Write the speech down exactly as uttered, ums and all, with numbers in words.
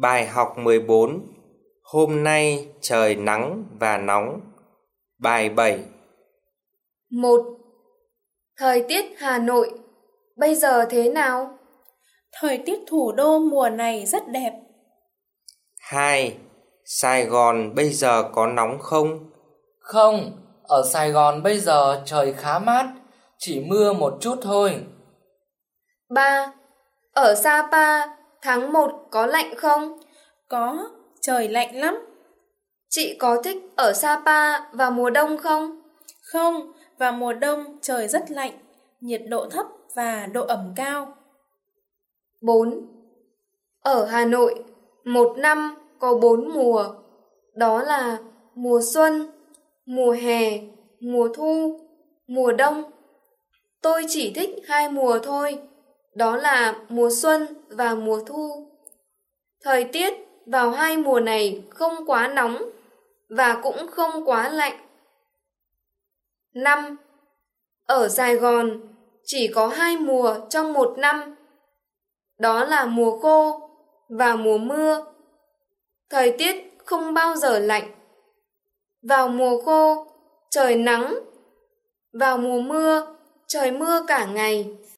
Bài học mười bốn. Hôm nay trời nắng và nóng. Bài bảy. một. Thời tiết Hà Nội bây giờ thế nào? Thời tiết thủ đô mùa này rất đẹp. hai. Sài Gòn bây giờ có nóng không? Không, ở Sài Gòn bây giờ trời khá mát, chỉ mưa một chút thôi. ba. Ở Sapa tháng một có lạnh không? Có, trời lạnh lắm. Chị có thích ở Sapa vào mùa đông không? Không, vào mùa đông trời rất lạnh, nhiệt độ thấp và độ ẩm cao. bốn. Ở Hà Nội, một năm có bốn mùa, đó là mùa xuân, mùa hè, mùa thu, mùa đông. Tôi chỉ thích hai mùa thôi, đó là mùa xuân và mùa thu. Thời tiết vào hai mùa này không quá nóng và cũng không quá lạnh. năm. Ở Sài Gòn chỉ có hai mùa trong một năm, đó là mùa khô và mùa mưa. Thời tiết không bao giờ lạnh. Vào mùa khô, trời nắng. Vào mùa mưa, trời mưa cả ngày.